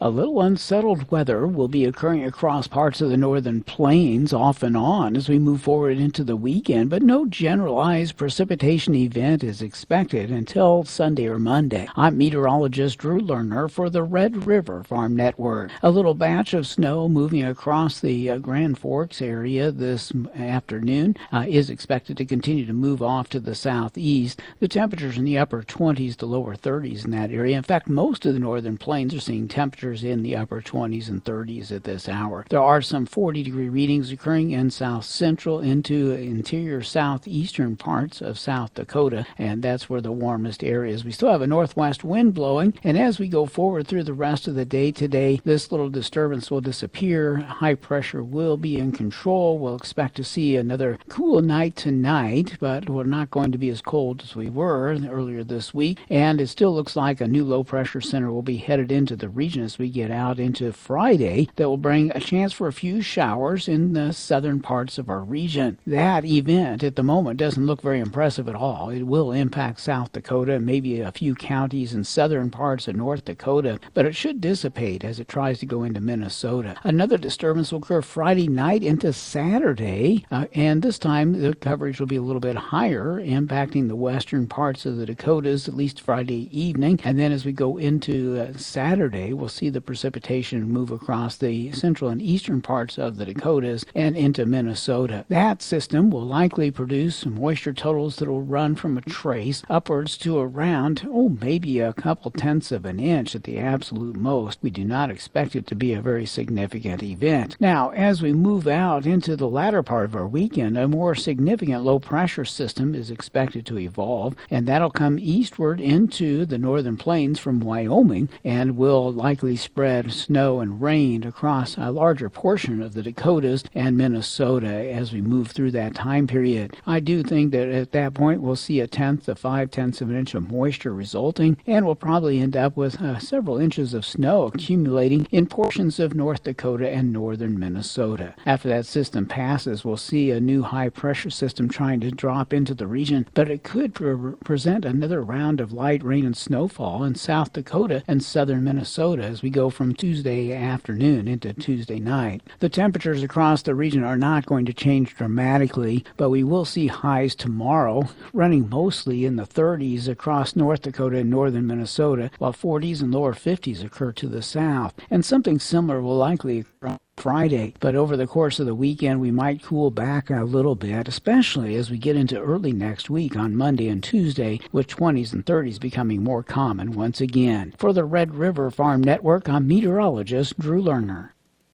A little unsettled weather will be occurring across parts of the northern plains off and on as we move forward into the weekend, but no generalized precipitation event is expected until Sunday or Monday. I'm meteorologist Drew Lerner for the Red River Farm Network. A little batch of snow moving across the Grand Forks area this afternoon is expected to continue to move off to the southeast. The temperatures in the upper 20s to lower 30s in that area. In fact, most of the northern plains are seeing temperatures in the upper 20s and 30s at this hour. There are some 40-degree readings occurring in south central into interior southeastern parts of South Dakota, and that's where the warmest area is. We still have a northwest wind blowing, and as we go forward through the rest of the day today, this little disturbance will disappear. High pressure will be in control. We'll expect to see another cool night tonight, but we're not going to be as cold as we were earlier this week, and it still looks like a new low pressure center will be headed into the region as we get out into Friday. That will bring a chance for a few showers in the southern parts of our region. That event at the moment doesn't look very impressive at all. It will impact South Dakota and maybe a few counties in southern parts of North Dakota, but it should dissipate as it tries to go into Minnesota. Another disturbance will occur Friday night into Saturday, and this time the coverage will be a little bit higher, impacting the western parts of the Dakotas at least Friday evening, and then as we go into Saturday, we'll see the precipitation move across the central and eastern parts of the Dakotas and into Minnesota. That system will likely produce moisture totals that will run from a trace upwards to around, maybe a couple tenths of an inch at the absolute most. We do not expect it to be a very significant event. Now, as we move out into the latter part of our weekend, a more significant low pressure system is expected to evolve, and that'll come eastward into the northern plains from Wyoming and will likely spread snow and rain across a larger portion of the Dakotas and Minnesota as we move through that time period. I do think that at that point we'll see a tenth to 5/10 of an inch of moisture resulting, and we'll probably end up with several inches of snow accumulating in portions of North Dakota and northern Minnesota. After that system passes, we'll see a new high pressure system trying to drop into the region, but it could present another round of light rain and snowfall in South Dakota and southern Minnesota as we go from Tuesday afternoon into Tuesday night. The temperatures across the region are not going to change dramatically, but we will see highs tomorrow running mostly in the 30s across North Dakota and northern Minnesota, while 40s and lower 50s occur to the south. And something similar will likely occur Friday, but over the course of the weekend we might cool back a little bit, especially as we get into early next week on Monday and Tuesday, with 20s and 30s becoming more common once again. For the Red River Farm Network, I'm meteorologist Drew Lerner.